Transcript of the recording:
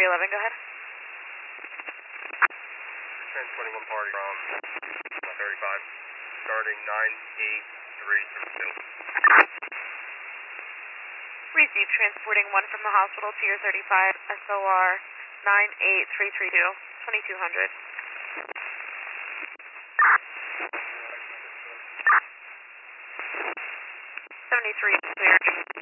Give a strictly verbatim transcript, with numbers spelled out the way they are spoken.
three eleven, go ahead. Transporting one party from thirty-five, starting nine eight three two. Receive transporting one from the hospital to your thirty-five, S O R nine eight three three two, twenty-two hundred. seventy-three clear.